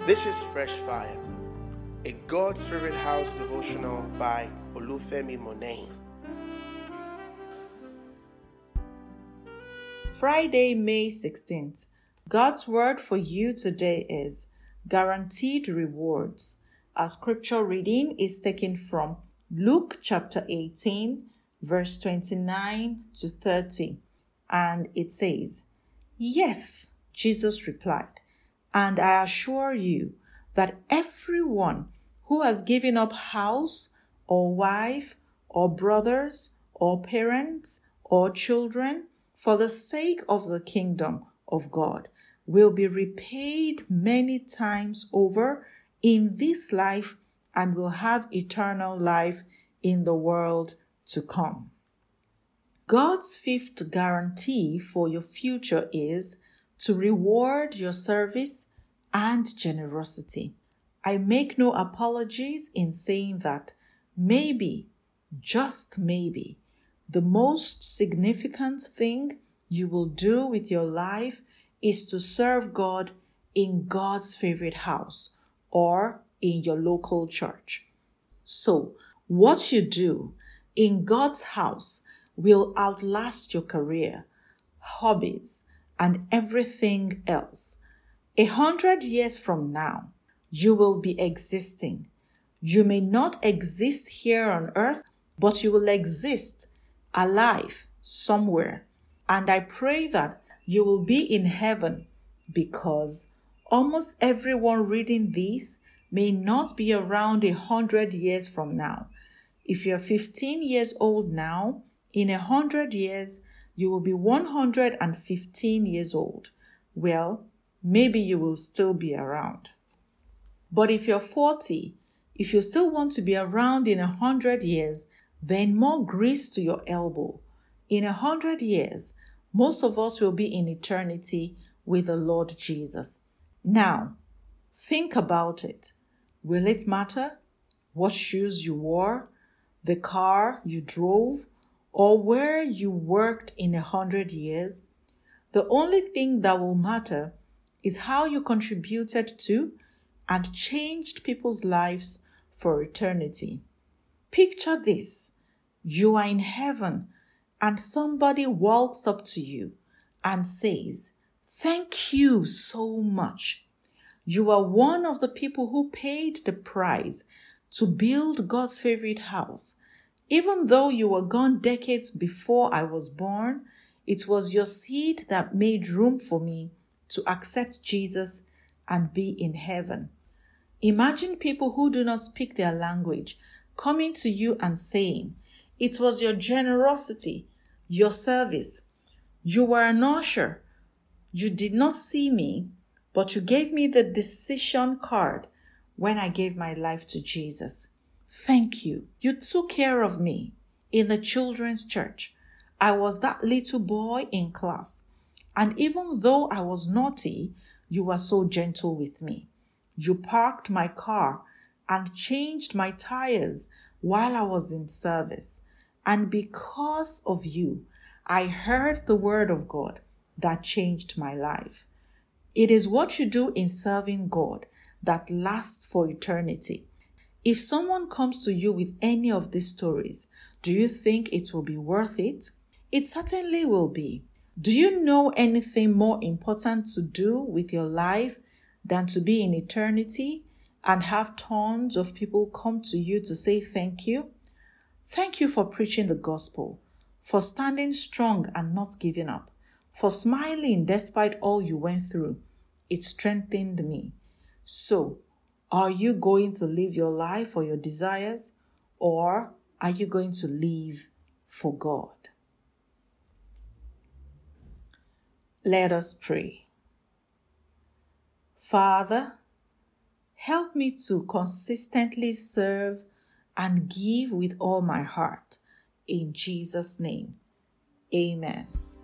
This is Fresh Fire, a God's Favorite House devotional by Olufemi Monet. Friday, May 16th. God's word for you today is guaranteed rewards. Our scripture reading is taken from Luke chapter 18, verse 29 to 30. And it says, "Yes," Jesus replied, "and I assure you that everyone who has given up house or wife or brothers or parents or children for the sake of the kingdom of God will be repaid many times over in this life and will have eternal life in the world to come." God's fifth guarantee for your future is to reward your service and generosity. I make no apologies in saying that maybe, just maybe, the most significant thing you will do with your life is to serve God in God's favorite house or in your local church. So, what you do in God's house will outlast your career, hobbies, and everything else. 100 years from now, you will be existing. You may not exist here on earth, but you will exist alive somewhere. And I pray that you will be in heaven, because almost everyone reading this may not be around 100 years from now. If you're 15 years old now, in 100 years, you will be 115 years old. Well, maybe you will still be around. But if you're 40, if you still want to be around in 100 years, then more grease to your elbow. In 100 years, most of us will be in eternity with the Lord Jesus. Now, think about it. Will it matter what shoes you wore, the car you drove, or where you worked in 100 years? The only thing that will matter is how you contributed to and changed people's lives for eternity. Picture this. You are in heaven and somebody walks up to you and says, "Thank you so much. You are one of the people who paid the price to build God's favorite house. Even though you were gone decades before I was born, it was your seed that made room for me to accept Jesus and be in heaven." Imagine people who do not speak their language coming to you and saying, "It was your generosity, your service. You were an usher. You did not see me, but you gave me the decision card when I gave my life to Jesus. Thank you. You took care of me in the children's church. I was that little boy in class. And even though I was naughty, you were so gentle with me. You parked my car and changed my tires while I was in service. And because of you, I heard the word of God that changed my life." It is what you do in serving God that lasts for eternity. If someone comes to you with any of these stories, do you think it will be worth it? It certainly will be. Do you know anything more important to do with your life than to be in eternity and have tons of people come to you to say thank you? Thank you for preaching the gospel, for standing strong and not giving up, for smiling despite all you went through. It strengthened me. So, are you going to live your life for your desires, or are you going to live for God? Let us pray. Father, help me to consistently serve and give with all my heart. In Jesus' name, amen.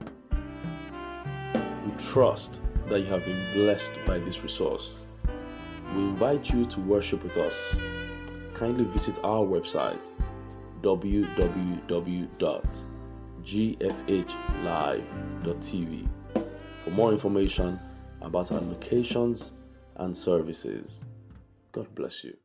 We trust that you have been blessed by this resource. We invite you to worship with us. Kindly visit our website www.gfhlive.tv for more information about our locations and services. God bless you.